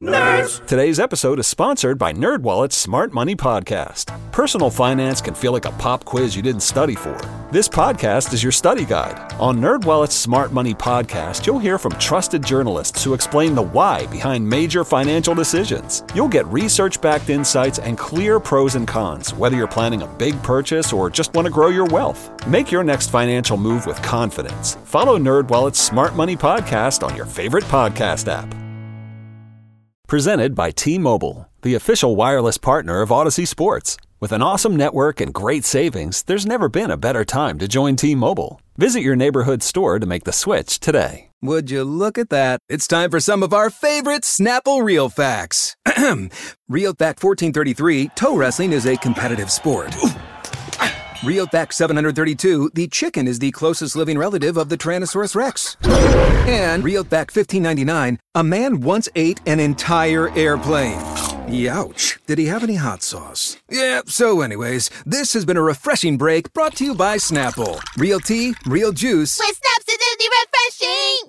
Nerds! Today's episode is sponsored by NerdWallet's Smart Money Podcast. Personal finance can feel like a pop quiz you didn't study for. This podcast is your study guide. On NerdWallet's Smart Money Podcast, you'll hear from trusted journalists who explain the why behind major financial decisions. You'll get research-backed insights and clear pros and cons, whether you're planning a big purchase or just want to grow your wealth. Make your next financial move with confidence. Follow NerdWallet's Smart Money Podcast on your favorite podcast app. Presented by T-Mobile, the official wireless partner of Odyssey Sports. With an awesome network and great savings, there's never been a better time to join T-Mobile. Visit your neighborhood store to make the switch today. Would you look at that? It's time for some of our favorite Snapple Real Facts. Real Fact 1433, toe wrestling is a competitive sport. Real Fact 732, the chicken is the closest living relative of the Tyrannosaurus Rex. And Real Fact 1599, a man once ate an entire airplane. Youch. Did he have any hot sauce? Yeah, so anyways, this has been a refreshing break brought to you by Snapple. Real tea, real juice. With Snaps Acidity Refreshing!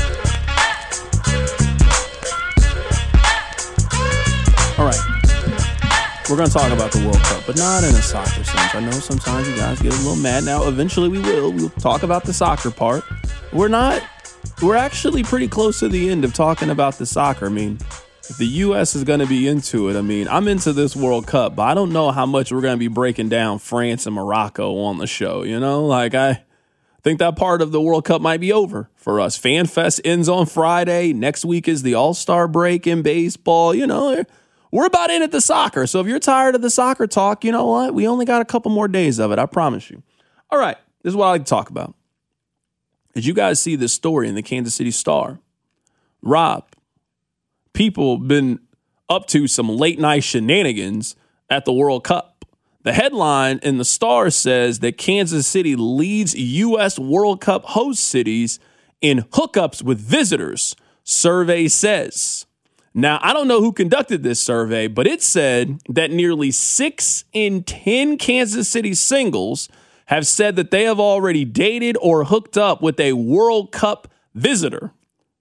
All right. We're going to talk about the World Cup, but not in a soccer sense. I know sometimes you guys get a little mad. Now, eventually we will. We'll talk about the soccer part. We're actually pretty close to the end of talking about the soccer. I mean, if the U.S. is going to be into it, I mean, I'm into this World Cup, but I don't know how much we're going to be breaking down France and Morocco on the show, you know? Like, I think that part of the World Cup might be over for us. Fan Fest ends on Friday. Next week is the All-Star break in baseball, you know? We're about in at the soccer. So if you're tired of the soccer talk, you know what? We only got a couple more days of it. I promise you. All right. This is what I like to talk about. Did you guys see this story in the Kansas City Star? Rob, people have been up to some late night shenanigans at the World Cup. The headline in the Star says that Kansas City leads U.S. World Cup host cities in hookups with visitors, survey says. Now, I don't know who conducted this survey, but it said that nearly 6 in 10 Kansas City singles have said that they have already dated or hooked up with a World Cup visitor.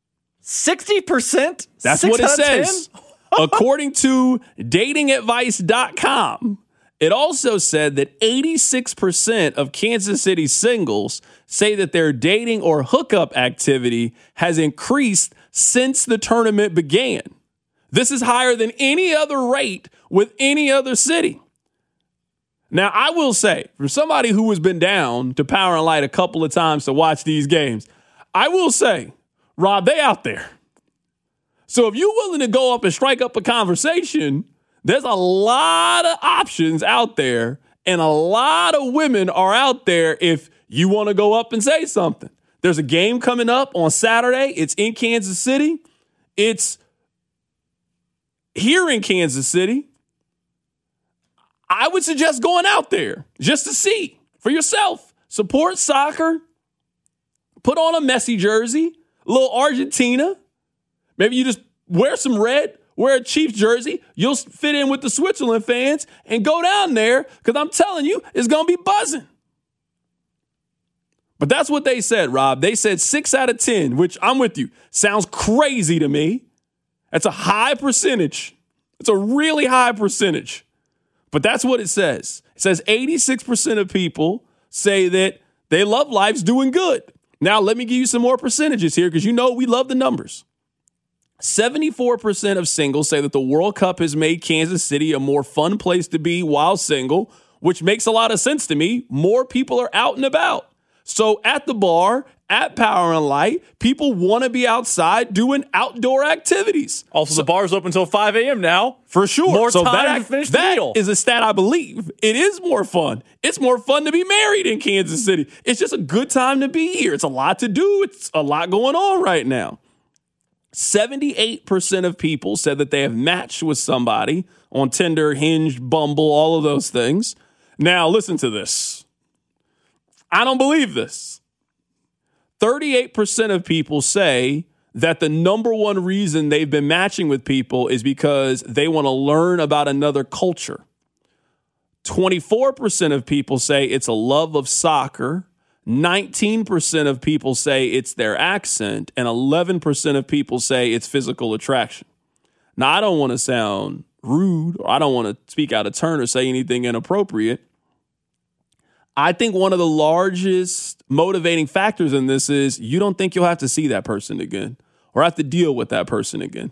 60%? That's what it says. According to datingadvice.com, it also said that 86% of Kansas City singles say that their dating or hookup activity has increased since the tournament began. This is higher than any other rate with any other city. Now, I will say, for somebody who has been down to Power and Light a couple of times to watch these games, I will say, Rob, they out there. So if you're willing to go up and strike up a conversation, there's a lot of options out there, and a lot of women are out there if you want to go up and say something. There's a game coming up on Saturday. It's in Kansas City. It's here in Kansas City. I would suggest going out there just to see for yourself. Support soccer. Put on a Messi jersey, a little Argentina. Maybe you just wear some red, wear a Chiefs jersey. You'll fit in with the Switzerland fans and go down there because I'm telling you, it's going to be buzzing. But that's what they said, Rob. They said 6 out of 10, which I'm with you. Sounds crazy to me. That's a high percentage. It's a really high percentage. But that's what it says. It says 86% of people say that they love life's doing good. Now, let me give you some more percentages here because you know we love the numbers. 74% of singles say that the World Cup has made Kansas City a more fun place to be while single, which makes a lot of sense to me. More people are out and about. So at the bar, at Power and Light, people want to be outside doing outdoor activities. Also, the bar's open until 5 a.m. now. For sure. More time to finish the deal. That is a stat I believe. It is more fun. It's more fun to be married in Kansas City. It's just a good time to be here. It's a lot to do. It's a lot going on right now. 78% of people said that they have matched with somebody on Tinder, Hinge, Bumble, all of those things. Now, listen to this. I don't believe this. 38% of people say that the number one reason they've been matching with people is because they want to learn about another culture. 24% of people say it's a love of soccer. 19% of people say it's their accent. And 11% of people say it's physical attraction. Now, I don't want to sound rude, or I don't want to speak out of turn or say anything inappropriate. I think one of the largest motivating factors in this is you don't think you'll have to see that person again or have to deal with that person again.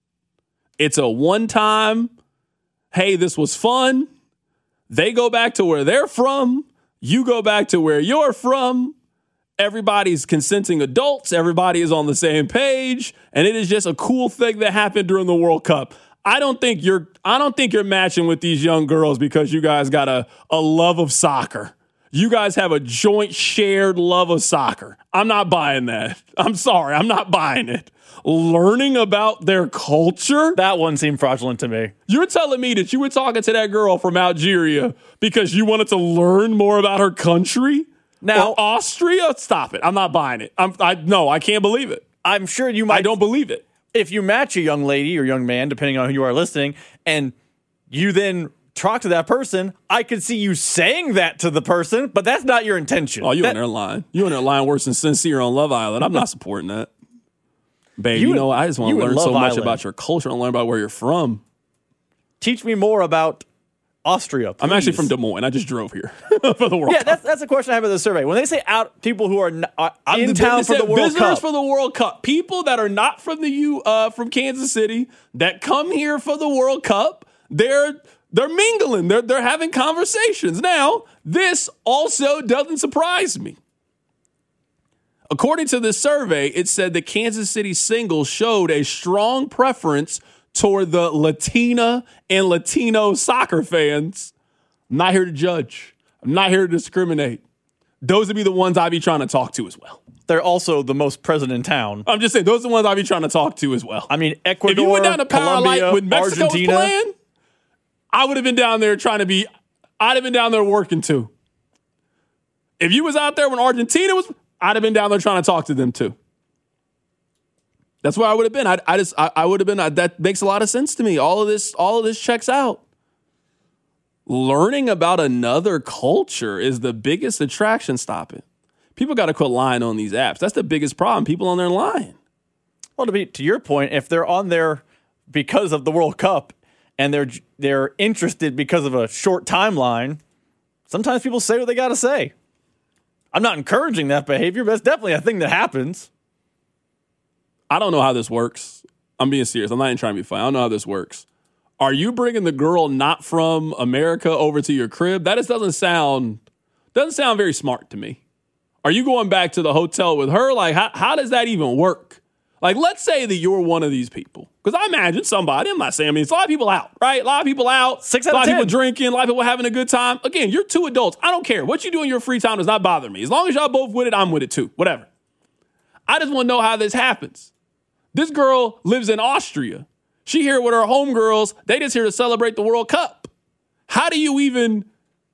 It's a one-time, hey, this was fun. They go back to where they're from. You go back to where you're from. Everybody's consenting adults. Everybody is on the same page. And it is just a cool thing that happened during the World Cup. I don't think you're matching with these young girls because you guys got a love of soccer. You guys have a joint shared love of soccer. I'm not buying that. I'm sorry. I'm not buying it. Learning about their culture? That one seemed fraudulent to me. You're telling me that you were talking to that girl from Algeria because you wanted to learn more about her country? Now, or Austria? Stop it. I'm not buying it. No, I can't believe it. I'm sure you might. I don't believe it. If you match a young lady or young man, depending on who you are listening, and you then talk to that person, I could see you saying that to the person, but that's not your intention. Oh, you in there lying. You in there lying worse than Sincere on Love Island. I'm not supporting that. Babe, I just want to learn so much about your culture and learn about where you're from. Teach me more about Austria, please. I'm actually from Des Moines. I just drove here for the World Cup. Yeah, that's a question I have in the survey. When they say out people who are in town for the World Cup. Visitors for the World Cup. People that are not from from Kansas City that come here for the World Cup, they're mingling. They're having conversations. Now, this also doesn't surprise me. According to this survey, it said that Kansas City singles showed a strong preference toward the Latina and Latino soccer fans. I'm not here to judge. I'm not here to discriminate. Those would be the ones I'd be trying to talk to as well. They're also the most present in town. I'm just saying, those are the ones I'd be trying to talk to as well. I mean, Ecuador, if you went down to Colombia, when Mexico Argentina was playing, I would have been down there I'd have been down there working too. If you was out there when Argentina was, I'd have been down there trying to talk to them too. That's where I would have been. I would have been. That makes a lot of sense to me. All of this checks out. Learning about another culture is the biggest attraction. Stop it. People got to quit lying on these apps. That's the biggest problem. People on there lying. Well, to your point, if they're on there because of the World Cup and they're interested because of a short timeline, sometimes people say what they got to say. I'm not encouraging that behavior, but it's definitely a thing that happens. I don't know how this works. I'm being serious. I'm not even trying to be funny. I don't know how this works. Are you bringing the girl not from America over to your crib? That just doesn't sound very smart to me. Are you going back to the hotel with her? Like, how does that even work? Like, let's say that you're one of these people. Because I imagine somebody, I'm not saying, it's a lot of people out, right? A lot of people out. 6 out of 10. A lot of people drinking, a lot of people having a good time. Again, you're two adults. I don't care. What you do in your free time does not bother me. As long as y'all both with it, I'm with it too. Whatever. I just want to know how this happens. This girl lives in Austria. She here with her homegirls. They just here to celebrate the World Cup. How do you even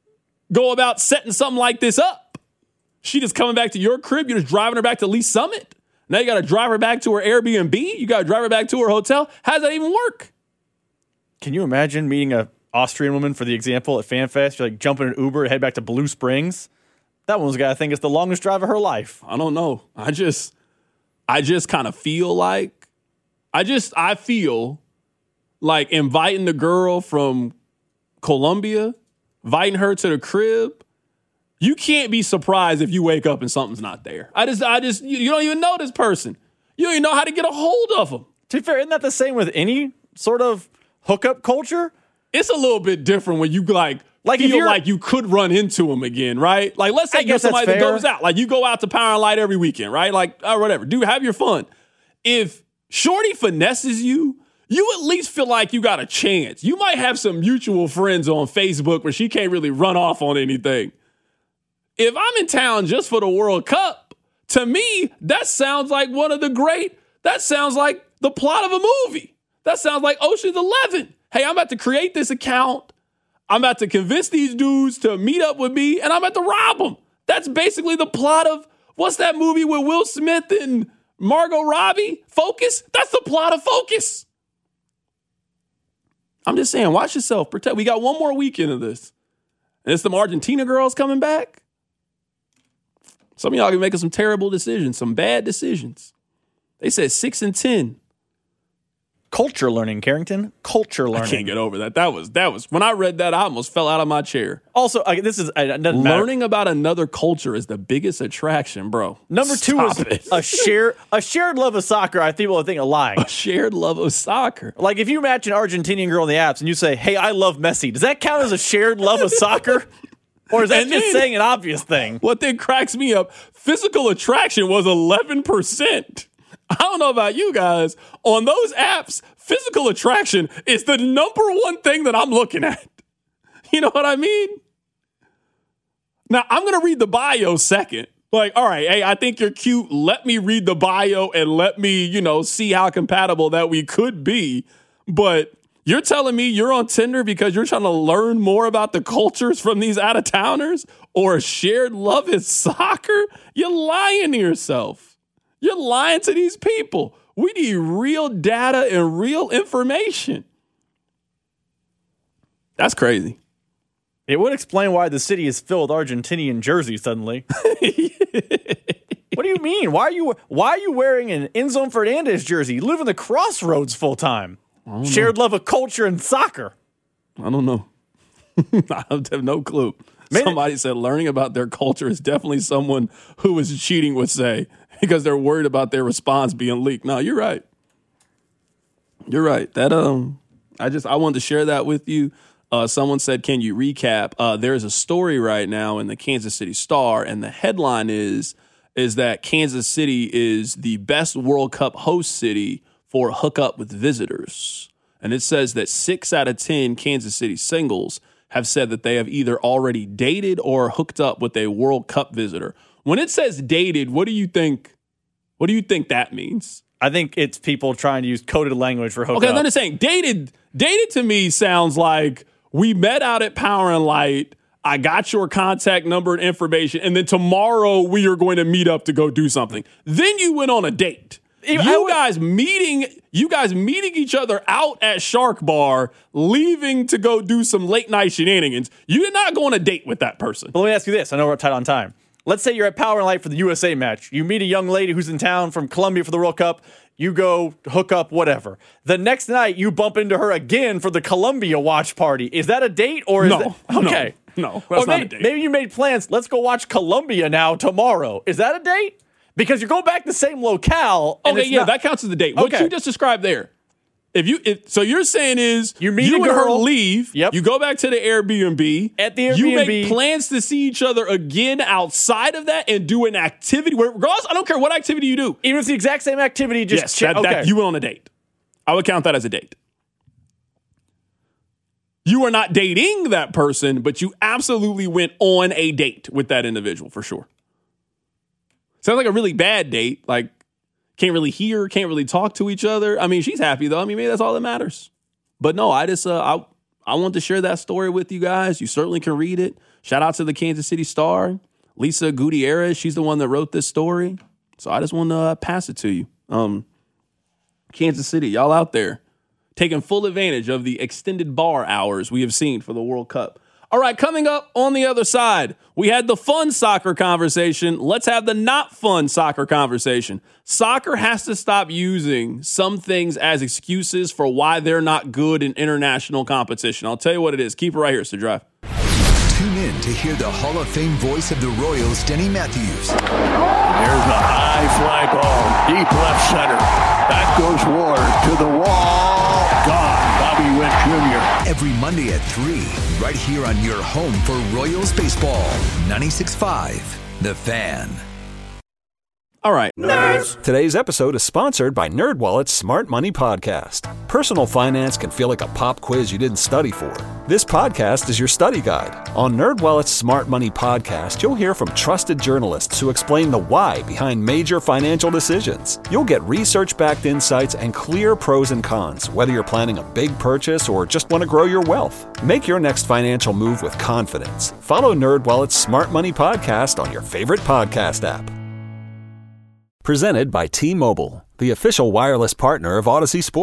go about setting something like this up? She just coming back to your crib. You're just driving her back to Lee Summit. Now you got to drive her back to her Airbnb. You got to drive her back to her hotel. How does that even work? Can you imagine meeting an Austrian woman, for the example, at FanFest? You're like jumping an Uber and head back to Blue Springs. That one's got to think it's the longest drive of her life. I don't know. I just kind of feel like, I feel like inviting the girl from Colombia, inviting her to the crib. You can't be surprised if you wake up and something's not there. You don't even know this person. You don't even know how to get a hold of them. To be fair, isn't that the same with any sort of hookup culture? It's a little bit different when you feel like you could run into them again, right? Like, let's say you're somebody that goes out. Like, you go out to Power and Light every weekend, right? Like, or whatever. Dude, have your fun. If Shorty finesses you, you at least feel like you got a chance. You might have some mutual friends on Facebook where she can't really run off on anything. If I'm in town just for the World Cup, to me, that sounds like that sounds like the plot of a movie. That sounds like Ocean's 11. Hey, I'm about to create this account. I'm about to convince these dudes to meet up with me, and I'm about to rob them. That's basically the plot of, what's that movie with Will Smith and Margot Robbie? Focus? That's the plot of Focus. I'm just saying, watch yourself. Protect. We got one more weekend of this. And it's some Argentina girls coming back. Some of y'all are making some terrible decisions, some bad decisions. They said 6 and 10 Culture learning, Carrington. Culture learning. I can't get over that. That was when I read that, I almost fell out of my chair. Also, this is it doesn't matter. Learning about another culture is the biggest attraction, bro. Number two is a shared love of soccer. I think people think alike. A shared love of soccer. Like if you match an Argentinian girl in the apps and you say, "Hey, I love Messi," does that count as a shared love of soccer? Or is that just saying an obvious thing? What then cracks me up, physical attraction was 11%. I don't know about you guys. On those apps, physical attraction is the number one thing that I'm looking at. You know what I mean? Now, I'm going to read the bio second. Like, all right, hey, I think you're cute. Let me read the bio and let me, see how compatible that we could be. But you're telling me you're on Tinder because you're trying to learn more about the cultures from these out-of-towners or a shared love is soccer? You're lying to yourself. You're lying to these people. We need real data and real information. That's crazy. It would explain why the city is filled with Argentinian jerseys suddenly. What do you mean? Why are you wearing an Enzo Fernandez jersey? You live in the Crossroads full time. Shared love of culture and soccer. I don't know. I have no clue. Somebody said learning about their culture is definitely someone who is cheating would say, because they're worried about their response being leaked. No, you're right. You're right. That I wanted to share that with you. Someone said, "Can you recap?" There's a story right now in the Kansas City Star, and the headline is that Kansas City is the best World Cup host city for hookup with visitors. And it says that 6 out of 10 Kansas City singles have said that they have either already dated or hooked up with a World Cup visitor. When it says dated, what do you think? What do you think that means? I think it's people trying to use coded language for hookup. Okay, I'm just saying dated to me sounds like we met out at Power and Light. I got your contact number and information, and then tomorrow we are going to meet up to go do something. Then you went on a date. You guys meeting each other out at Shark Bar, leaving to go do some late night shenanigans. You did not go on a date with that person. But let me ask you this. I know we're tight on time. Let's say you're at Power and Light for the USA match. You meet a young lady who's in town from Colombia for the World Cup. You go hook up, whatever. The next night, you bump into her again for the Colombia watch party. Is that a date or is that okay? No, that's not a date. Maybe you made plans. Let's go watch Colombia now tomorrow. Is that a date? Because you're going back to the same locale. And okay, yeah, that counts as a date. What you just described there. So you're saying is you meet you a girl, and her leave. Yep. You go back to the Airbnb. At the Airbnb, you make plans to see each other again outside of that and do an activity. Regardless, I don't care what activity you do. Even if it's the exact same activity, just that you went on a date. I would count that as a date. You are not dating that person, but you absolutely went on a date with that individual for sure. Sounds like a really bad date. Like, can't really hear, can't really talk to each other. I mean, she's happy, though. I mean, maybe that's all that matters. But no, I just, I want to share that story with you guys. You certainly can read it. Shout out to the Kansas City Star. Lisa Gutierrez, she's the one that wrote this story. So I just want to pass it to you. Kansas City, y'all out there taking full advantage of the extended bar hours we have seen for the World Cup. All right, coming up on the other side, we had the fun soccer conversation. Let's have the not fun soccer conversation. Soccer has to stop using some things as excuses for why they're not good in international competition. I'll tell you what it is. Keep it right here, Sir Drive. Tune in to hear the Hall of Fame voice of the Royals, Denny Matthews. There's a high fly ball, deep left center. That goes Ward to the wall. Gone. Bobby Witt Jr. Every Monday at 3, right here on your home for Royals baseball. 96.5, The Fan. All right. Nerds. Today's episode is sponsored by NerdWallet's Smart Money Podcast. Personal finance can feel like a pop quiz you didn't study for. This podcast is your study guide. On NerdWallet's Smart Money Podcast, you'll hear from trusted journalists who explain the why behind major financial decisions. You'll get research-backed insights and clear pros and cons, whether you're planning a big purchase or just want to grow your wealth. Make your next financial move with confidence. Follow NerdWallet's Smart Money Podcast on your favorite podcast app. Presented by T-Mobile, the official wireless partner of Odyssey Sports.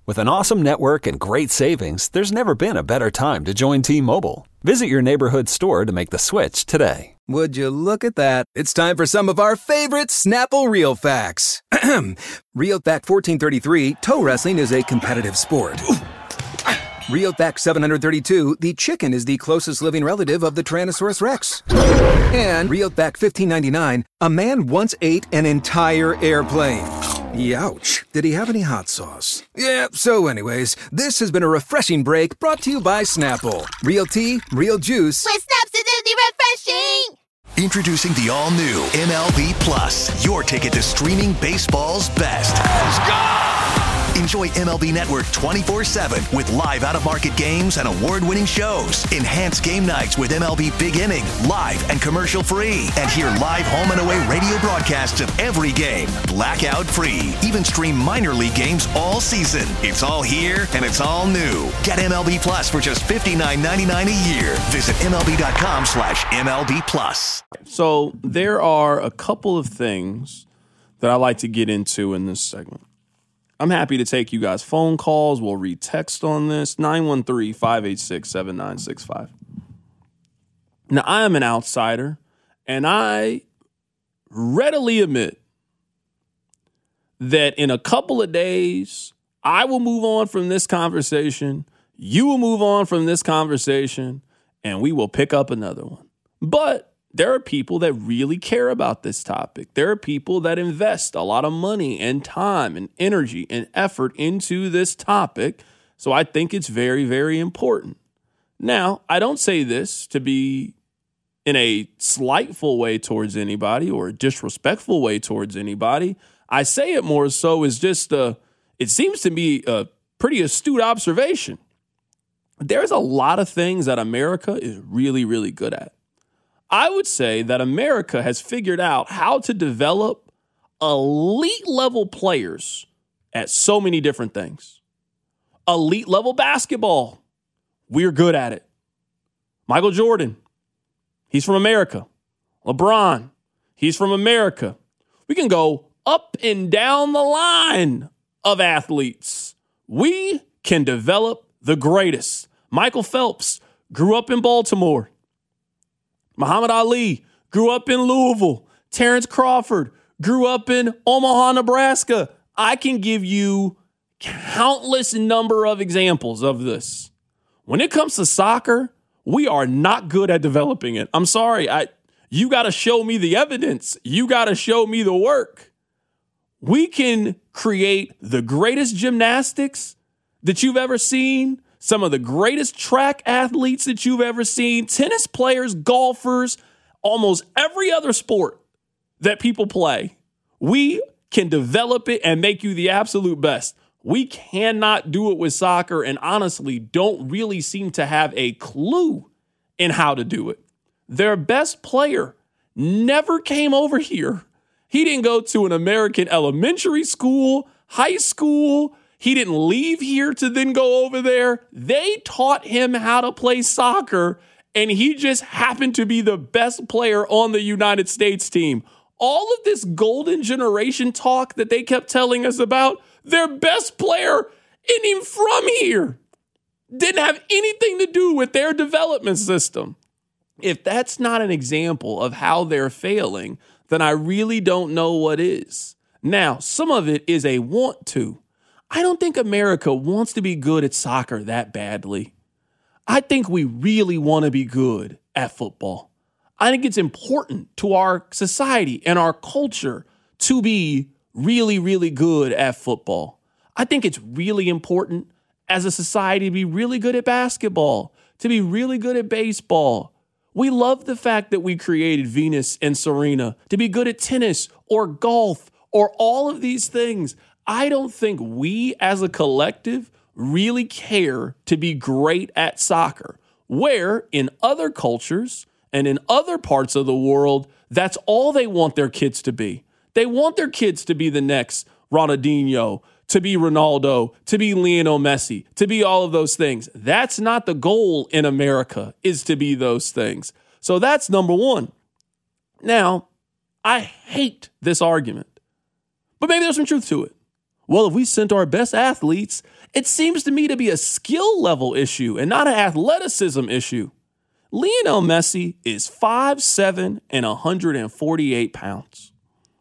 With an awesome network and great savings, there's never been a better time to join T-Mobile. Visit your neighborhood store to make the switch today. Would you look at that? It's time for some of our favorite Snapple Real Facts. Real Fact 1433, toe wrestling is a competitive sport. Real Fact 732, the chicken is the closest living relative of the Tyrannosaurus Rex. And Real Fact 1599, a man once ate an entire airplane. Youch. Did he have any hot sauce? Yeah, so anyways, this has been a refreshing break brought to you by Snapple. Real tea, real juice. With Snapsidity refreshing. Introducing the all-new MLB Plus, your ticket to streaming baseball's best. Let's go! Enjoy MLB Network 24/7 with live out-of-market games and award-winning shows. Enhance game nights with MLB Big Inning, live and commercial-free. And hear live home and away radio broadcasts of every game, blackout-free. Even stream minor league games all season. It's all here and it's all new. Get MLB Plus for just $59.99 a year. Visit MLB.com/MLB Plus. So there are a couple of things that I like to get into in this segment. I'm happy to take you guys' phone calls. We'll read text on this, 913-586-7965. Now, I am an outsider, and I readily admit that in a couple of days, I will move on from this conversation, you will move on from this conversation, and we will pick up another one. But there are people that really care about this topic. There are people that invest a lot of money and time and energy and effort into this topic. So I think it's very, very important. Now, I don't say this to be in a slightful way towards anybody or a disrespectful way towards anybody. I say it more so as just it seems to be a pretty astute observation. There's a lot of things that America is really, really good at. I would say that America has figured out how to develop elite level players at so many different things. Elite level basketball, we're good at it. Michael Jordan, he's from America. LeBron, he's from America. We can go up and down the line of athletes. We can develop the greatest. Michael Phelps grew up in Baltimore. Muhammad Ali grew up in Louisville. Terrence Crawford grew up in Omaha, Nebraska. I can give you countless number of examples of this. When it comes to soccer, we are not good at developing it. I'm sorry. You got to show me the evidence. You got to show me the work. We can create the greatest gymnastics that you've ever seen, some of the greatest track athletes that you've ever seen, tennis players, golfers, almost every other sport that people play. We can develop it and make you the absolute best. We cannot do it with soccer and honestly don't really seem to have a clue in how to do it. Their best player never came over here. He didn't go to an American elementary school, high school. He didn't leave here to then go over there. They taught him how to play soccer, and he just happened to be the best player on the United States team. All of this golden generation talk that they kept telling us about, their best player isn't even from here. Didn't have anything to do with their development system. If that's not an example of how they're failing, then I really don't know what is. Now, some of it is a want to. I don't think America wants to be good at soccer that badly. I think we really want to be good at football. I think it's important to our society and our culture to be really, really good at football. I think it's really important as a society to be really good at basketball, to be really good at baseball. We love the fact that we created Venus and Serena to be good at tennis or golf or all of these things. I don't think we as a collective really care to be great at soccer, where in other cultures and in other parts of the world, that's all they want their kids to be. They want their kids to be the next Ronaldinho, to be Ronaldo, to be Lionel Messi, to be all of those things. That's not the goal in America, is to be those things. So that's number one. Now, I hate this argument, but maybe there's some truth to it. well, if we sent our best athletes, it seems to me to be a skill level issue and not an athleticism issue. Lionel Messi is 5'7" and 148 pounds.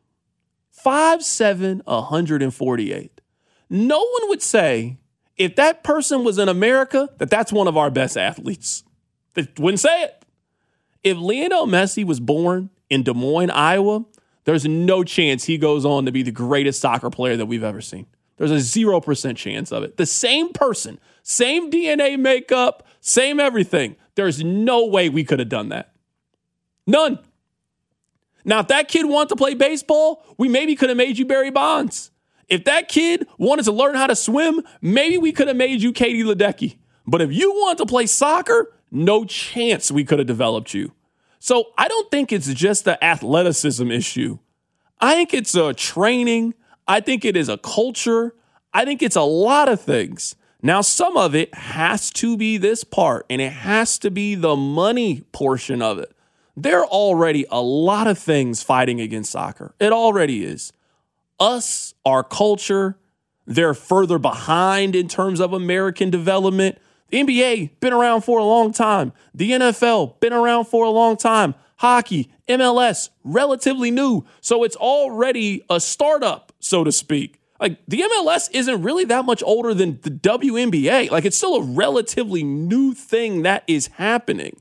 5'7", 148. No one would say, if that person was in America, that that's one of our best athletes. They wouldn't say it. If Lionel Messi was born in Des Moines, Iowa, there's no chance he goes on to be the greatest soccer player that we've ever seen. There's a 0% chance of it. The same person, same DNA makeup, same everything. There's no way we could have done that. None. Now, if that kid wanted to play baseball, we maybe could have made you Barry Bonds. If that kid wanted to learn how to swim, maybe we could have made you Katie Ledecky. But if you wanted to play soccer, no chance we could have developed you. So I don't think it's just the athleticism issue. I think it's a training. I think it is a culture. I think it's a lot of things. Now, some of it has to be this part, and it has to be the money portion of it. There are already a lot of things fighting against soccer. It already is. Us, our culture, they're further behind in terms of American development. The NBA, been around for a long time. The NFL, been around for a long time. Hockey, MLS, relatively new. So it's already a startup, so to speak. Like, the MLS isn't really that much older than the WNBA. Like, it's still a relatively new thing that is happening.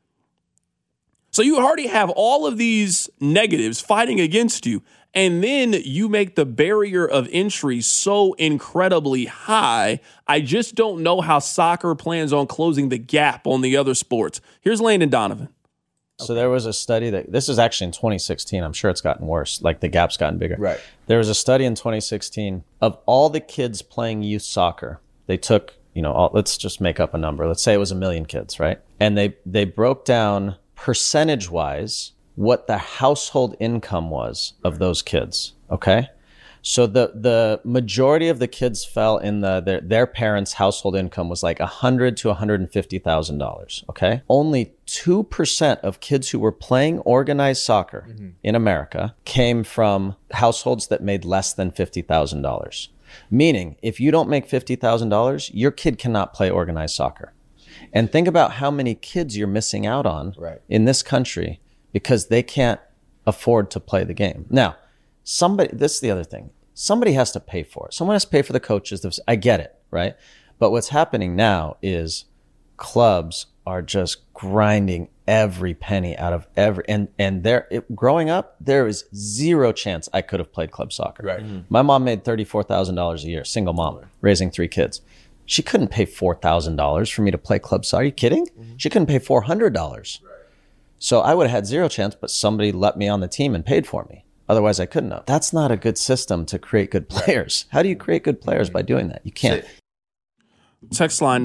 So you already have all of these negatives fighting against you, and then you make the barrier of entry so incredibly high. I just don't know how soccer plans on closing the gap on the other sports. Here's Landon Donovan. So there was a study that, this is actually in 2016. I'm sure it's gotten worse. Like, the gap's gotten bigger. Right. There was a study in 2016 of all the kids playing youth soccer. They took, let's just make up a number. Let's say it was 1 million kids, right? And they broke down percentage-wise what the household income was of those kids, okay? So the majority of the kids fell in their parents' household income was like $100,000 to $150,000, okay? Only 2% of kids who were playing organized soccer in America came from households that made less than $50,000. Meaning, if you don't make $50,000, your kid cannot play organized soccer. And think about how many kids you're missing out on in this country because they can't afford to play the game. Now, this is the other thing. Somebody has to pay for it. Someone has to pay for the coaches. I get it, right? But what's happening now is clubs are just grinding every penny out of growing up, there is zero chance I could have played club soccer. Right. My mom made $34,000 a year, single mom, raising 3 kids. She couldn't pay $4,000 for me to play club soccer. Are you kidding? She couldn't pay $400. So I would have had zero chance, but somebody let me on the team and paid for me. Otherwise, I couldn't have. That's not a good system to create good players. How do you create good players by doing that? You can't. Text line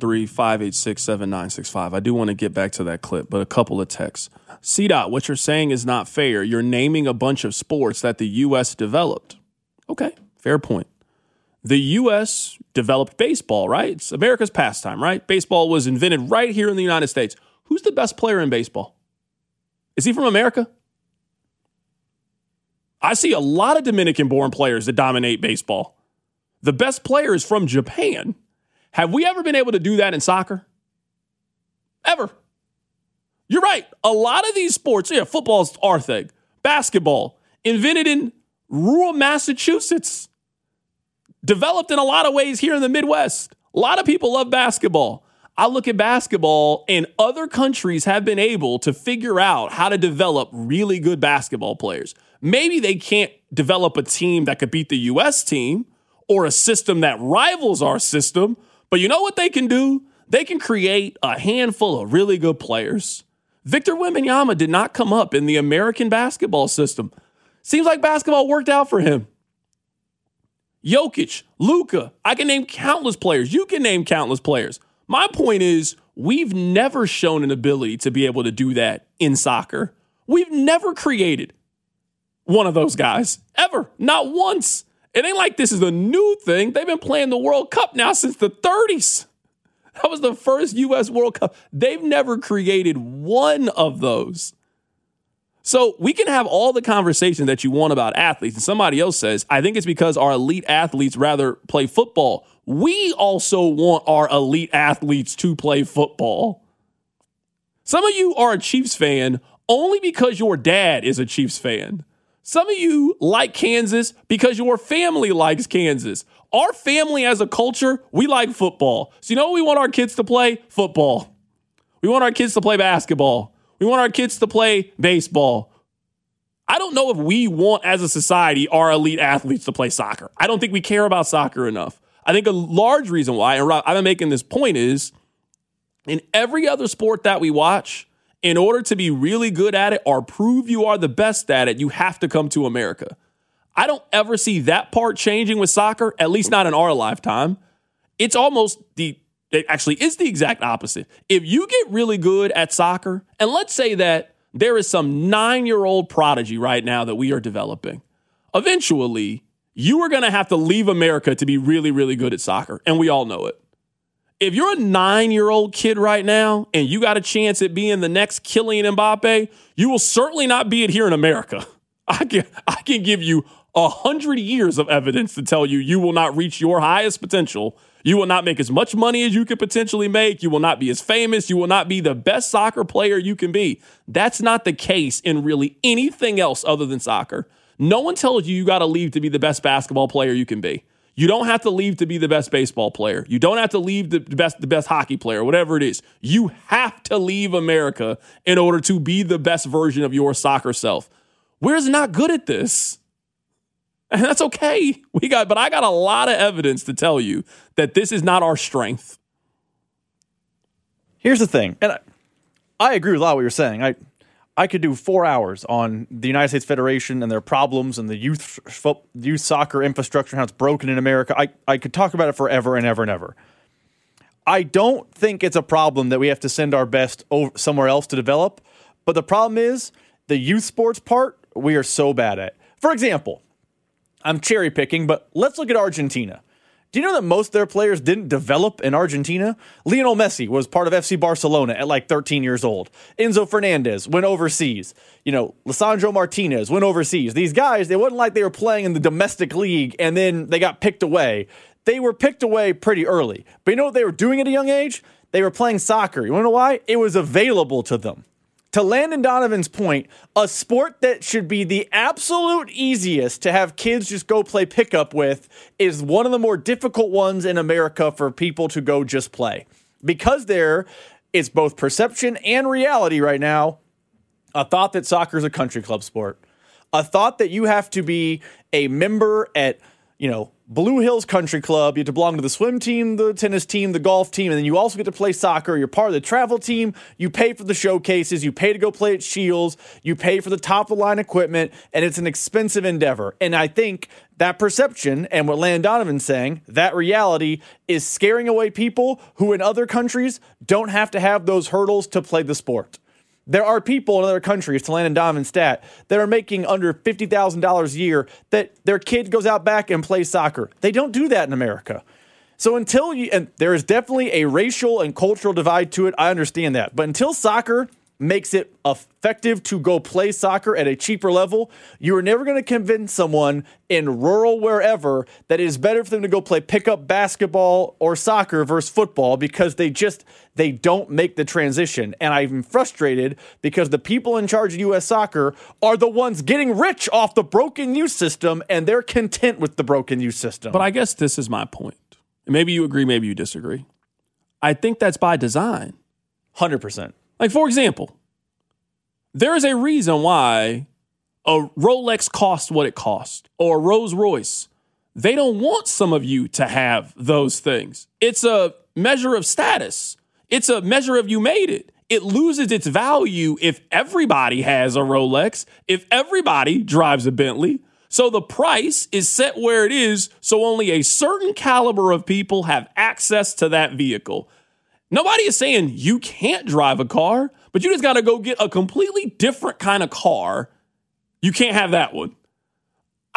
913-586-7965. I do want to get back to that clip, but a couple of texts. C-Dot, what you're saying is not fair. You're naming a bunch of sports that the U.S. developed. Okay, fair point. The U.S. developed baseball, right? It's America's pastime, right? Baseball was invented right here in the United States. Who's the best player in baseball? Is he from America? I see a lot of Dominican-born players that dominate baseball. The best player is from Japan. Have we ever been able to do that in soccer? Ever. You're right. A lot of these sports, football's our thing. Basketball, invented in rural Massachusetts. Developed in a lot of ways here in the Midwest. A lot of people love basketball. I look at basketball, and other countries have been able to figure out how to develop really good basketball players. Maybe they can't develop a team that could beat the U.S. team or a system that rivals our system, but you know what they can do? They can create a handful of really good players. Victor Wembanyama did not come up in the American basketball system. Seems like basketball worked out for him. Jokic, Luka, I can name countless players. You can name countless players. My point is, we've never shown an ability to be able to do that in soccer. We've never created one of those guys, ever, not once. It ain't like this is a new thing. They've been playing the World Cup now since the 30s. That was the first U.S. World Cup. They've never created one of those. So we can have all the conversation that you want about athletes, and somebody else says, I think it's because our elite athletes rather play football. We also want our elite athletes to play football. Some of you are a Chiefs fan only because your dad is a Chiefs fan. Some of you like Kansas because your family likes Kansas. Our family as a culture, we like football. So you know what we want our kids to play? Football. We want our kids to play basketball. We want our kids to play baseball. I don't know if we want, as a society, our elite athletes to play soccer. I don't think we care about soccer enough. I think a large reason why, and Rob, I've been making this point, is in every other sport that we watch, in order to be really good at it or prove you are the best at it, you have to come to America. I don't ever see that part changing with soccer, at least not in our lifetime. It's almost it actually is the exact opposite. If you get really good at soccer, and let's say that there is some 9-year-old prodigy right now that we are developing, eventually you are going to have to leave America to be really, really good at soccer, and we all know it. If you're a 9-year-old kid right now and you got a chance at being the next Kylian Mbappe, you will certainly not be it here in America. I can give you 100 years of evidence to tell you you will not reach your highest potential. You will not make as much money as you could potentially make. You will not be as famous. You will not be the best soccer player you can be. That's not the case in really anything else other than soccer. No one tells you got to leave to be the best basketball player you can be. You don't have to leave to be the best baseball player. You don't have to leave the best hockey player, whatever it is. You have to leave America in order to be the best version of your soccer self. We're not good at this. And that's okay. But I got a lot of evidence to tell you that this is not our strength. Here's the thing, and I agree with a lot of what you're saying. I could do 4 hours on the United States Federation and their problems and the youth soccer infrastructure and how it's broken in America. I could talk about it forever and ever and ever. I don't think it's a problem that we have to send our best over somewhere else to develop. But the problem is the youth sports part we are so bad at. For example, I'm cherry picking, but let's look at Argentina. Do you know that most of their players didn't develop in Argentina? Lionel Messi was part of FC Barcelona at like 13 years old. Enzo Fernandez went overseas. Lisandro Martinez went overseas. These guys, it wasn't like they were playing in the domestic league and then they got picked away. They were picked away pretty early. But you know what they were doing at a young age? They were playing soccer. You want to know why? It was available to them. To Landon Donovan's point, a sport that should be the absolute easiest to have kids just go play pickup with is one of the more difficult ones in America for people to go just play. Because it's both perception and reality right now, a thought that soccer is a country club sport. A thought that you have to be a member at, Blue Hills Country Club. You have to belong to the swim team, the tennis team, the golf team, and then you also get to play soccer. You're part of the travel team. You pay for the showcases. You pay to go play at Shields. You pay for the top-of-the-line equipment, and it's an expensive endeavor. And I think that perception and what Landon Donovan's saying, that reality is scaring away people who in other countries don't have to have those hurdles to play the sport. There are people in other countries, to Landon Donovan's stat, that are making under $50,000 a year that their kid goes out back and plays soccer. They don't do that in America. So and there is definitely a racial and cultural divide to it. I understand that. But until soccer makes it effective to go play soccer at a cheaper level, you are never going to convince someone in rural wherever that it is better for them to go play pickup basketball or soccer versus football because they don't make the transition. And I'm frustrated because the people in charge of U.S. soccer are the ones getting rich off the broken youth system, and they're content with the broken youth system. But I guess this is my point. Maybe you agree, maybe you disagree. I think that's by design. 100%. Like, for example, there is a reason why a Rolex costs what it costs, or a Rolls Royce. They don't want some of you to have those things. It's a measure of status. It's a measure of you made it. It loses its value if everybody has a Rolex, if everybody drives a Bentley. So the price is set where it is, so only a certain caliber of people have access to that vehicle. Nobody is saying you can't drive a car, but you just got to go get a completely different kind of car. You can't have that one.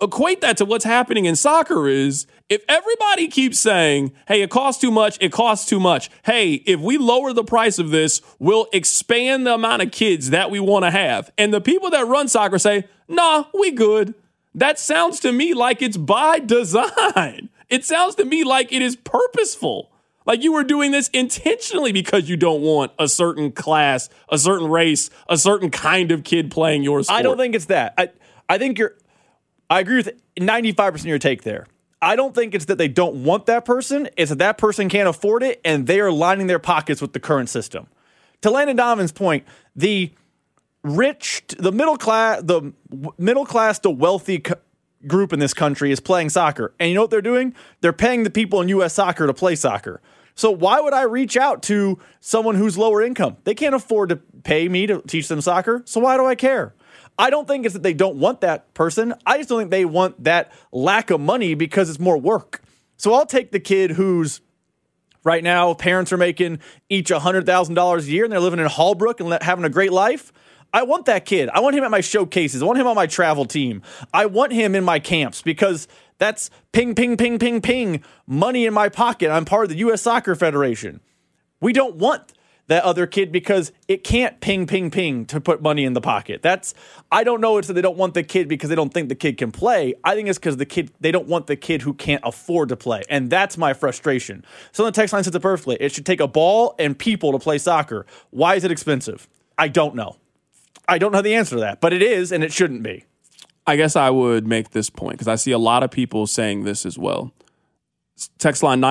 equate that to what's happening in soccer is if everybody keeps saying, hey, it costs too much, it costs too much. Hey, if we lower the price of this, we'll expand the amount of kids that we want to have. And the people that run soccer say, nah, we good. That sounds to me like it's by design. It sounds to me like it is purposeful. Like you were doing this intentionally because you don't want a certain class, a certain race, a certain kind of kid playing your sport. I don't think it's that. I think I agree with 95% of your take there. I don't think it's that they don't want that person. It's that that person can't afford it, and they are lining their pockets with the current system. To Landon Donovan's point, the rich, the middle class, the wealthy group in this country is playing soccer. And you know what they're doing? They're paying the people in U.S. soccer to play soccer. So why would I reach out to someone who's lower income? They can't afford to pay me to teach them soccer. So why do I care? I don't think it's that they don't want that person. I just don't think they want that lack of money because it's more work. So I'll take the kid who's right now, parents are making each $100,000 a year and they're living in Hallbrook and having a great life. I want that kid. I want him at my showcases. I want him on my travel team. I want him in my camps because that's ping, ping, ping, ping, ping, money in my pocket. I'm part of the U.S. Soccer Federation. We don't want that other kid because it can't ping, ping, ping to put money in the pocket. I don't know it's that they don't want the kid because they don't think the kid can play. I think it's because they don't want the kid who can't afford to play. And that's my frustration. So the text line says it perfectly. It should take a ball and people to play soccer. Why is it expensive? I don't know. I don't know the answer to that, but it is, and it shouldn't be. I guess I would make this point because I see a lot of people saying this as well. Text line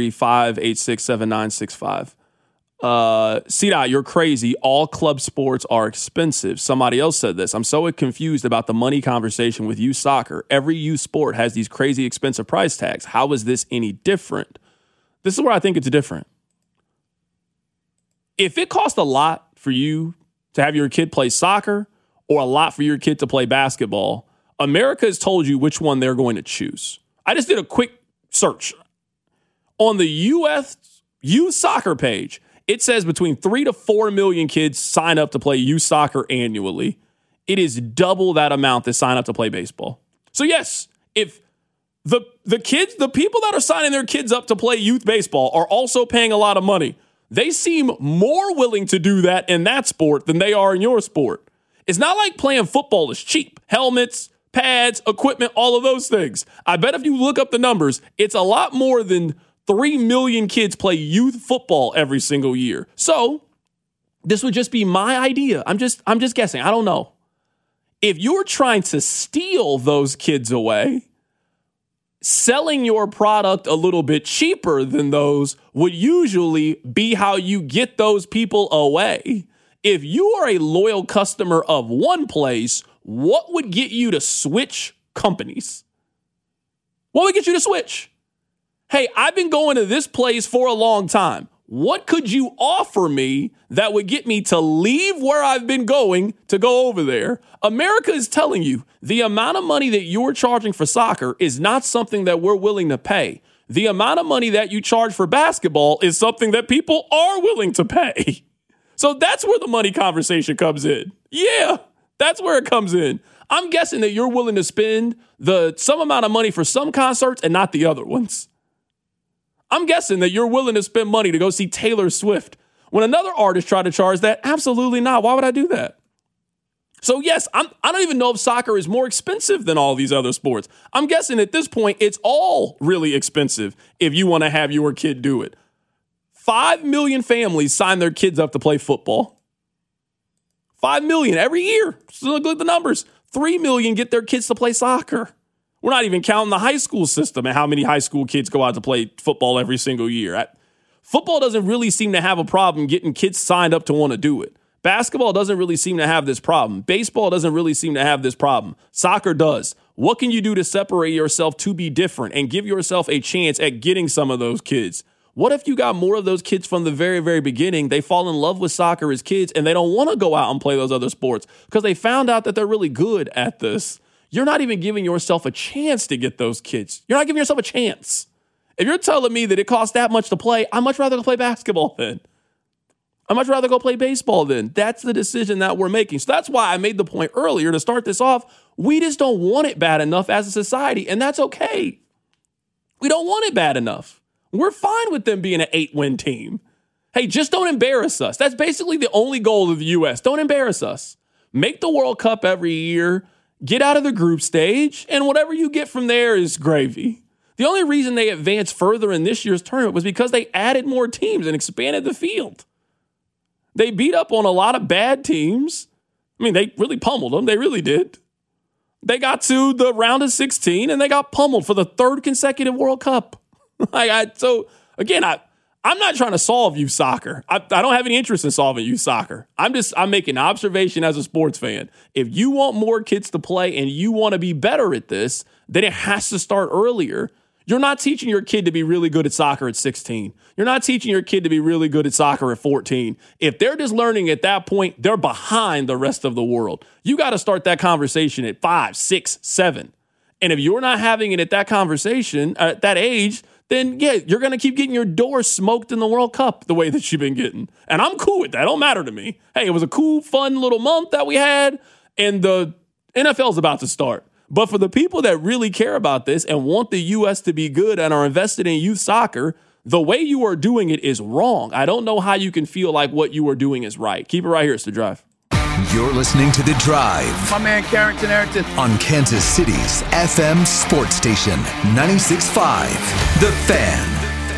913-586-7965. CDOT, you're crazy. All club sports are expensive. Somebody else said this. I'm so confused about the money conversation with youth soccer. Every youth sport has these crazy expensive price tags. How is this any different? This is where I think it's different. If it costs a lot for you to have your kid play soccer or a lot for your kid to play basketball, America has told you which one they're going to choose. I just did a quick search. On the U.S. youth soccer page, it says between 3 to 4 million kids sign up to play youth soccer annually. It is double that amount that sign up to play baseball. So yes, if the people that are signing their kids up to play youth baseball are also paying a lot of money, they seem more willing to do that in that sport than they are in your sport. It's not like playing football is cheap. Helmets, pads, equipment, all of those things. I bet if you look up the numbers, it's a lot more than 3 million kids play youth football every single year. So this would just be my idea. I'm just guessing. I don't know. If you're trying to steal those kids away, selling your product a little bit cheaper than those would usually be how you get those people away. If you are a loyal customer of one place, what would get you to switch companies? What would get you to switch? Hey, I've been going to this place for a long time. What could you offer me that would get me to leave where I've been going to go over there? America is telling you the amount of money that you're charging for soccer is not something that we're willing to pay. The amount of money that you charge for basketball is something that people are willing to pay. So that's where the money conversation comes in. Yeah, that's where it comes in. I'm guessing that you're willing to spend some amount of money for some concerts and not the other ones. I'm guessing that you're willing to spend money to go see Taylor Swift. When another artist tried to charge that, absolutely not. Why would I do that? So yes, I don't even know if soccer is more expensive than all these other sports. I'm guessing at this point, it's all really expensive if you want to have your kid do it. 5 million families sign their kids up to play football. 5 million every year. So look at the numbers. 3 million get their kids to play soccer. We're not even counting the high school system and how many high school kids go out to play football every single year. Football doesn't really seem to have a problem getting kids signed up to want to do it. Basketball doesn't really seem to have this problem. Baseball doesn't really seem to have this problem. Soccer does. What can you do to separate yourself to be different and give yourself a chance at getting some of those kids? What if you got more of those kids from the very, very beginning? They fall in love with soccer as kids and they don't want to go out and play those other sports because they found out that they're really good at this. You're not even giving yourself a chance to get those kids. You're not giving yourself a chance. If you're telling me that it costs that much to play, I'd much rather play basketball then. I'd much rather go play baseball then. That's the decision that we're making. So that's why I made the point earlier to start this off. We just don't want it bad enough as a society, and that's okay. We don't want it bad enough. We're fine with them being an 8-win team. Hey, just don't embarrass us. That's basically the only goal of the U.S. Don't embarrass us. Make the World Cup every year, get out of the group stage, and whatever you get from there is gravy. The only reason they advanced further in this year's tournament was because they added more teams and expanded the field. They beat up on a lot of bad teams. I mean, they really pummeled them. They really did. They got to the round of 16 and they got pummeled for the third consecutive World Cup. I'm not trying to solve youth soccer. I don't have any interest in solving youth soccer. I'm making an observation as a sports fan. If you want more kids to play and you want to be better at this, then it has to start earlier. You're not teaching your kid to be really good at soccer at 16. You're not teaching your kid to be really good at soccer at 14. If they're just learning at that point, they're behind the rest of the world. You got to start that conversation at 5, 6, 7. And if you're not having it at that conversation, at that age, then yeah, you're going to keep getting your door smoked in the World Cup the way that you've been getting. And I'm cool with that. It don't matter to me. Hey, it was a cool, fun little month that we had, and the NFL's about to start. But for the people that really care about this and want the U.S. to be good and are invested in youth soccer, the way you are doing it is wrong. I don't know how you can feel like what you are doing is right. Keep it right here. It's The Drive. You're listening to The Drive. My man, Carrington Arrington. On Kansas City's FM sports station, 96.5, The Fan.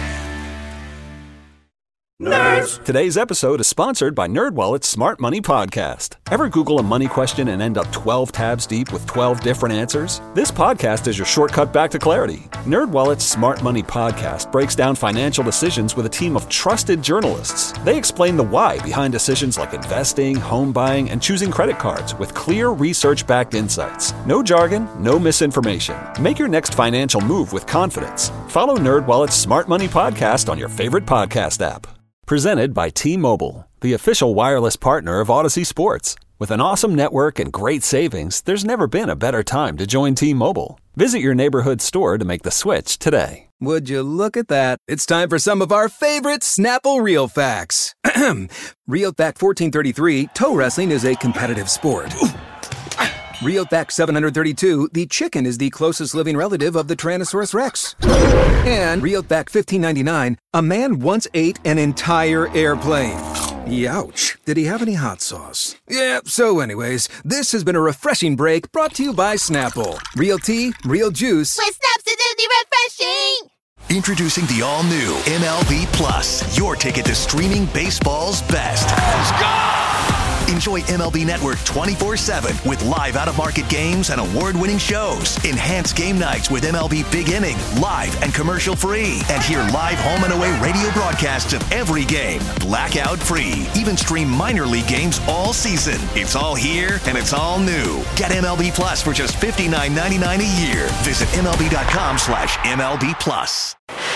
Nerds. Today's episode is sponsored by NerdWallet's Smart Money Podcast. Ever Google a money question and end up 12 tabs deep with 12 different answers? This podcast is your shortcut back to clarity. NerdWallet's Smart Money Podcast breaks down financial decisions with a team of trusted journalists. They explain the why behind decisions like investing, home buying, and choosing credit cards with clear research-backed insights. No jargon, no misinformation. Make your next financial move with confidence. Follow NerdWallet's Smart Money Podcast on your favorite podcast app. Presented by T-Mobile, the official wireless partner of Odyssey Sports. With an awesome network and great savings, there's never been a better time to join T-Mobile. Visit your neighborhood store to make the switch today. Would you look at that? It's time for some of our favorite Snapple Real Facts. Real Fact 1433, toe wrestling is a competitive sport. Real Fact 732, the chicken is the closest living relative of the Tyrannosaurus Rex. And Real Fact 1599, a man once ate an entire airplane. Youch. Did he have any hot sauce? Yeah, so anyways, this has been a refreshing break brought to you by Snapple. Real tea, real juice. With Snap's acidity refreshing! Introducing the all-new MLB Plus, your ticket to streaming baseball's best. Let's go! Enjoy MLB Network 24/7 with live out-of-market games and award-winning shows. Enhanced game nights with MLB Big Inning, live and commercial-free. And hear live home and away radio broadcasts of every game, blackout-free. Even stream minor league games all season. It's all here and it's all new. Get MLB Plus for just $59.99 a year. Visit MLB.com/MLB Plus.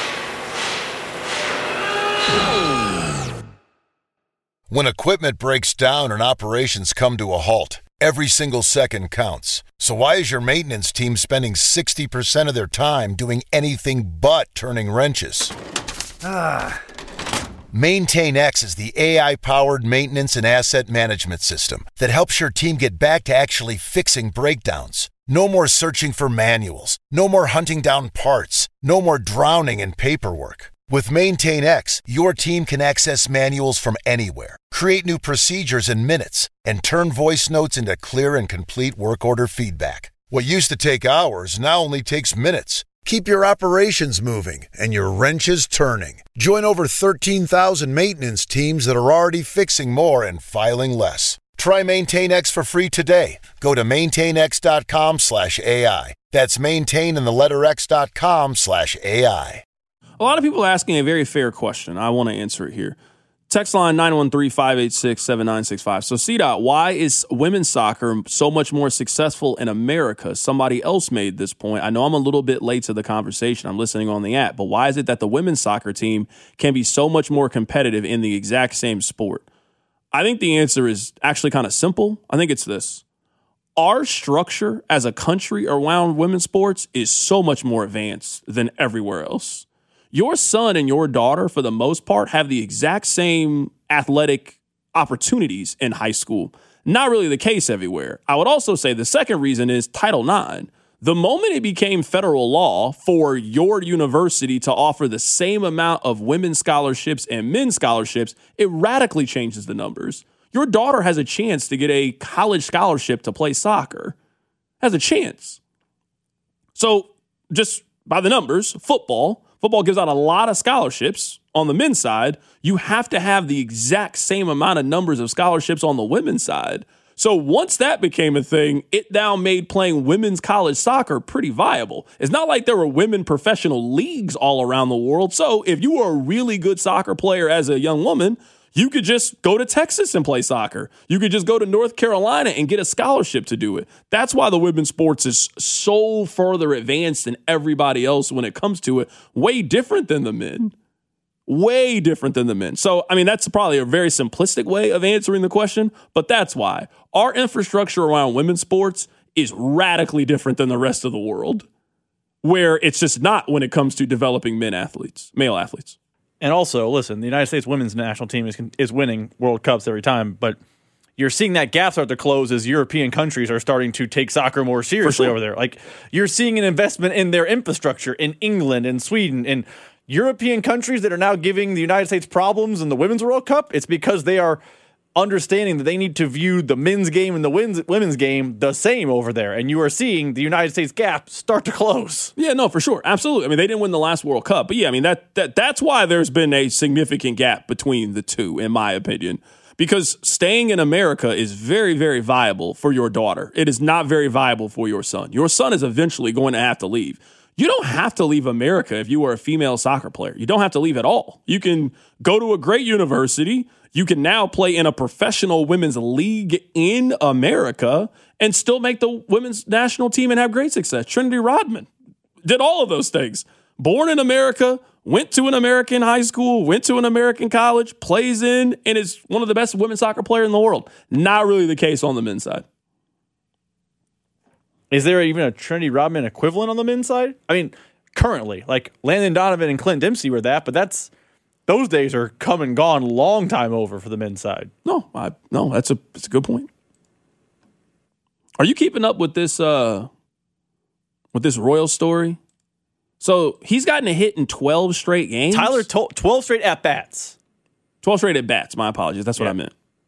When equipment breaks down and operations come to a halt, every single second counts. So why is your maintenance team spending 60% of their time doing anything but turning wrenches? MaintainX is the AI-powered maintenance and asset management system that helps your team get back to actually fixing breakdowns. No more searching for manuals. No more hunting down parts. No more drowning in paperwork. With MaintainX, your team can access manuals from anywhere, create new procedures in minutes, and turn voice notes into clear and complete work order feedback. What used to take hours now only takes minutes. Keep your operations moving and your wrenches turning. Join over 13,000 maintenance teams that are already fixing more and filing less. Try MaintainX for free today. Go to maintainx.com/AI. That's maintain and the letter x.com/AI. A lot of people are asking a very fair question. I want to answer it here. Text line 913-586-7965. So, C-Dot, why is women's soccer so much more successful in America? Somebody else made this point. I know I'm a little bit late to the conversation. I'm listening on the app. But why is it that the women's soccer team can be so much more competitive in the exact same sport? I think the answer is actually kind of simple. I think it's this. Our structure as a country around women's sports is so much more advanced than everywhere else. Your son and your daughter, for the most part, have the exact same athletic opportunities in high school. Not really the case everywhere. I would also say the second reason is Title IX. The moment it became federal law for your university to offer the same amount of women's scholarships and men's scholarships, it radically changes the numbers. Your daughter has a chance to get a college scholarship to play soccer. Has a chance. So just by the numbers, football gives out a lot of scholarships on the men's side. You have to have the exact same amount of numbers of scholarships on the women's side. So once that became a thing, it now made playing women's college soccer pretty viable. It's not like there were women professional leagues all around the world. So if you were a really good soccer player as a young woman, you could just go to Texas and play soccer. You could just go to North Carolina and get a scholarship to do it. That's why the women's sports is so further advanced than everybody else when it comes to it. Way different than the men. Way different than the men. So, I mean, that's probably a very simplistic way of answering the question, but that's why. Our infrastructure around women's sports is radically different than the rest of the world, where it's just not when it comes to developing male athletes. And also, listen, the United States women's national team is winning World Cups every time, but you're seeing that gap start to close as European countries are starting to take soccer more seriously over there. Like, you're seeing an investment in their infrastructure in England and Sweden and European countries that are now giving the United States problems in the Women's World Cup. It's because they are understanding that they need to view the men's game and the women's game the same over there. And you are seeing the United States gap start to close. Yeah, no, for sure. Absolutely. I mean, they didn't win the last World Cup. But yeah, I mean, that's why there's been a significant gap between the two, in my opinion. Because staying in America is very, very viable for your daughter. It is not very viable for your son. Your son is eventually going to have to leave. You don't have to leave America if you are a female soccer player. You don't have to leave at all. You can go to a great university. You can now play in a professional women's league in America and still make the women's national team and have great success. Trinity Rodman did all of those things. Born in America, went to an American high school, went to an American college, plays in, and is one of the best women's soccer players in the world. Not really the case on the men's side. Is there even a Trinity Rodman equivalent on the men's side? I mean, currently, like Landon Donovan and Clint Dempsey were that, but those days are come and gone, long time over for the men's side. No, that's a good point. Are you keeping up with this Royal story? So he's gotten a hit in 12 straight games. Tyler, 12 straight at-bats. 12 straight at-bats. My apologies. That's what I meant.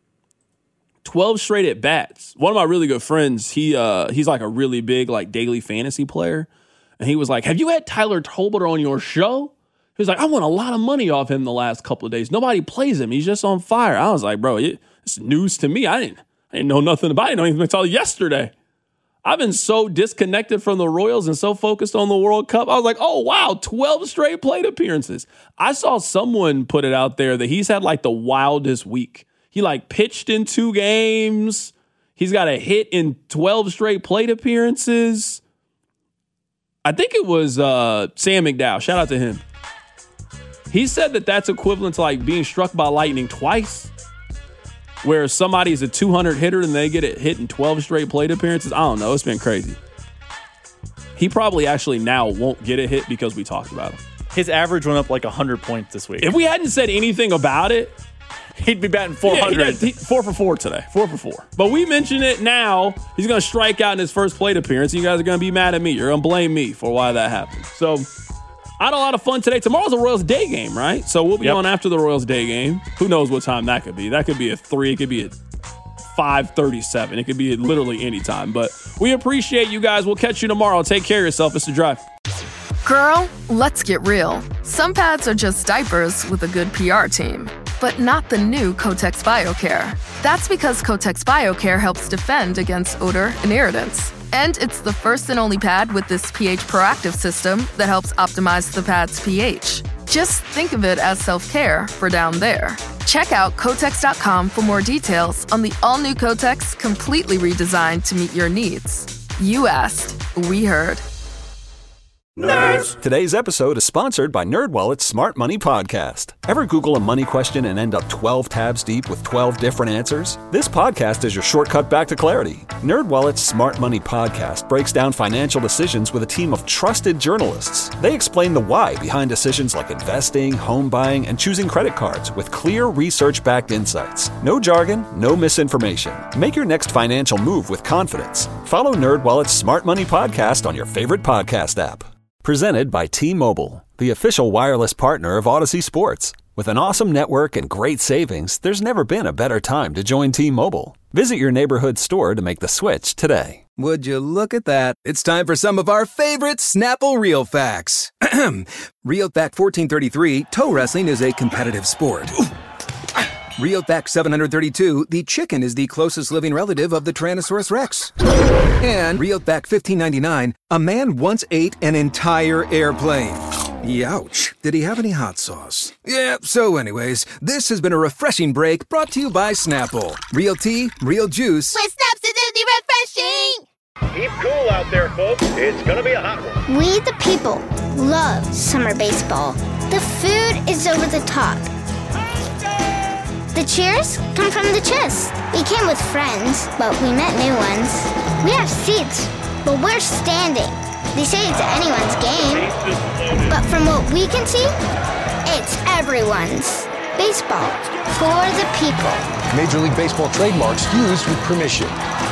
12 straight at-bats. One of my really good friends, he's like a really big like daily fantasy player. And he was like, have you had Tyler Tolbert on your show? He was like, I won a lot of money off him the last couple of days. Nobody plays him. He's just on fire. I was like, bro, it's news to me. I didn't know nothing about it. I didn't know anything until yesterday. I've been so disconnected from the Royals and so focused on the World Cup. I was like, oh, wow, 12 straight plate appearances. I saw someone put it out there that he's had like the wildest week. He like pitched in 2 games. He's got a hit in 12 straight plate appearances. I think it was Sam McDowell. Shout out to him. He said that that's equivalent to like being struck by lightning twice, where somebody's a 200 hitter and they get it hit in 12 straight plate appearances. I don't know. It's been crazy. He probably actually now won't get a hit because we talked about him. His average went up like 100 points this week. If we hadn't said anything about it, he'd be batting 400. Yeah, 4 for 4 today. 4 for 4. But we mention it now. He's going to strike out in his first plate appearance. You guys are going to be mad at me. You're going to blame me for why that happened. So I had a lot of fun today. Tomorrow's a Royals day game, right? So we'll be on after the Royals day game. Who knows what time that could be? That could be at 3. It could be at 5:37. It could be at literally any time. But we appreciate you guys. We'll catch you tomorrow. Take care of yourself. It's The Drive. Girl, let's get real. Some pads are just diapers with a good PR team. But not the new Kotex BioCare. That's because Kotex BioCare helps defend against odor and irritants. And it's the first and only pad with this pH proactive system that helps optimize the pad's pH. Just think of it as self-care for down there. Check out Kotex.com for more details on the all-new Kotex, completely redesigned to meet your needs. You asked, we heard. Nerds! Today's episode is sponsored by NerdWallet's Smart Money Podcast. Ever Google a money question and end up 12 tabs deep with 12 different answers? This podcast is your shortcut back to clarity. NerdWallet's Smart Money Podcast breaks down financial decisions with a team of trusted journalists. They explain the why behind decisions like investing, home buying, and choosing credit cards with clear research-backed insights. No jargon, no misinformation. Make your next financial move with confidence. Follow NerdWallet's Smart Money Podcast on your favorite podcast app. Presented by T-Mobile, the official wireless partner of Odyssey Sports. With an awesome network and great savings, there's never been a better time to join T-Mobile. Visit your neighborhood store to make the switch today. Would you look at that? It's time for some of our favorite Snapple Real Facts. Real Fact 1433, toe wrestling is a competitive sport. Real Fact 732, the chicken is the closest living relative of the Tyrannosaurus Rex. And Real Fact 1599, a man once ate an entire airplane. Youch. Did he have any hot sauce? Yeah, so anyways, this has been a refreshing break brought to you by Snapple. Real tea, real juice. With Snap's refreshing! Keep cool out there, folks. It's gonna be a hot one. We, the people, love summer baseball. The food is over the top. The cheers come from the chest. We came with friends, but we met new ones. We have seats, but we're standing. They say it's anyone's game, but from what we can see, it's everyone's. Baseball, for the people. Major League Baseball trademarks used with permission.